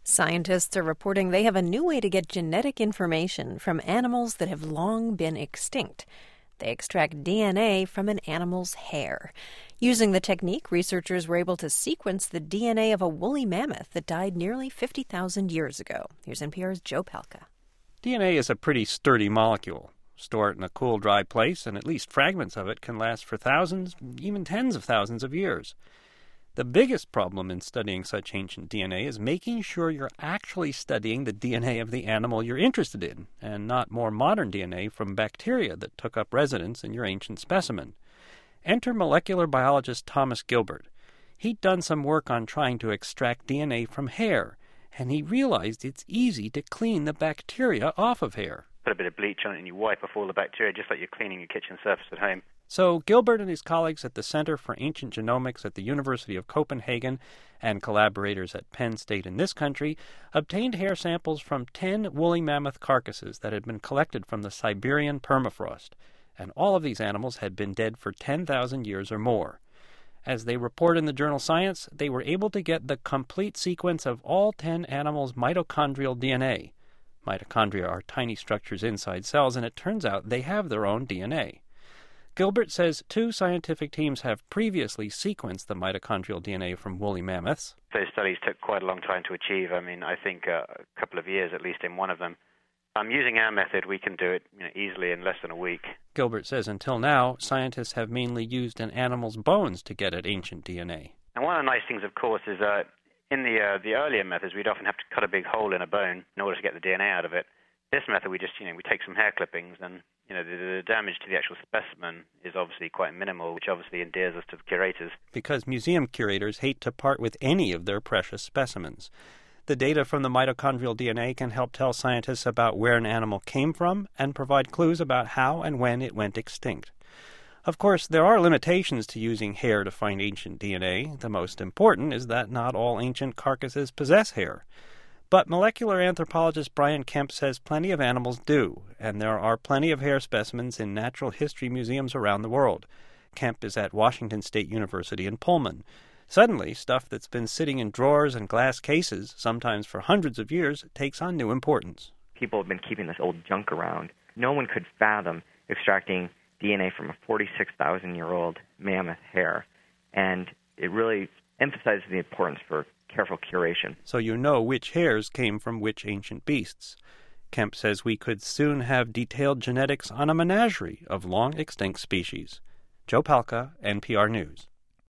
Scientists are reporting they have a new way to get genetic information from animals that have long been extinct. They extract DNA from an animal's hair. Using the technique, researchers were able to sequence the DNA of a woolly mammoth that died nearly 50,000 years ago. Here's NPR's Joe Palca. DNA is a pretty sturdy molecule. Store it in a cool, dry place, and at least fragments of it can last for thousands, even tens of thousands of years. The biggest problem in studying such ancient DNA is making sure you're actually studying the DNA of the animal you're interested in, and not more modern DNA from bacteria that took up residence in your ancient specimen. Enter molecular biologist Thomas Gilbert. He'd done some work on trying to extract DNA from hair, and he realized it's easy to clean the bacteria off of hair. Put a bit of bleach on it and you wipe off all the bacteria just like you're cleaning your kitchen surface at home. So Gilbert and his colleagues at the Center for Ancient Genomics at the University of Copenhagen and collaborators at Penn State in this country obtained hair samples from 10 woolly mammoth carcasses that had been collected from the Siberian permafrost, and all of these animals had been dead for 10,000 years or more. As they report in the journal Science, they were able to get the complete sequence of all 10 animals' mitochondrial DNA. Mitochondria are tiny structures inside cells, and it turns out they have their own DNA. Gilbert says 2 scientific teams have previously sequenced the mitochondrial DNA from woolly mammoths. Those studies took quite a long time to achieve. I think a couple of years at least in one of them. Using our method, we can do it easily in less than a week. Gilbert says until now, scientists have mainly used an animal's bones to get at ancient DNA. And one of the nice things, of course, is in the earlier methods, we'd often have to cut a big hole in a bone in order to get the DNA out of it. This method, we just, we take some hair clippings and, the damage to the actual specimen is obviously quite minimal, which obviously endears us to the curators. Because museum curators hate to part with any of their precious specimens. The data from the mitochondrial DNA can help tell scientists about where an animal came from and provide clues about how and when it went extinct. Of course, there are limitations to using hair to find ancient DNA. The most important is that not all ancient carcasses possess hair. But molecular anthropologist Brian Kemp says plenty of animals do, and there are plenty of hair specimens in natural history museums around the world. Kemp is at Washington State University in Pullman. Suddenly, stuff that's been sitting in drawers and glass cases, sometimes for hundreds of years, takes on new importance. People have been keeping this old junk around. No one could fathom extracting DNA from a 46,000-year-old mammoth hair, and it really emphasizes the importance for careful curation. So you know which hairs came from which ancient beasts. Kemp says we could soon have detailed genetics on a menagerie of long-extinct species. Joe Palca, NPR News.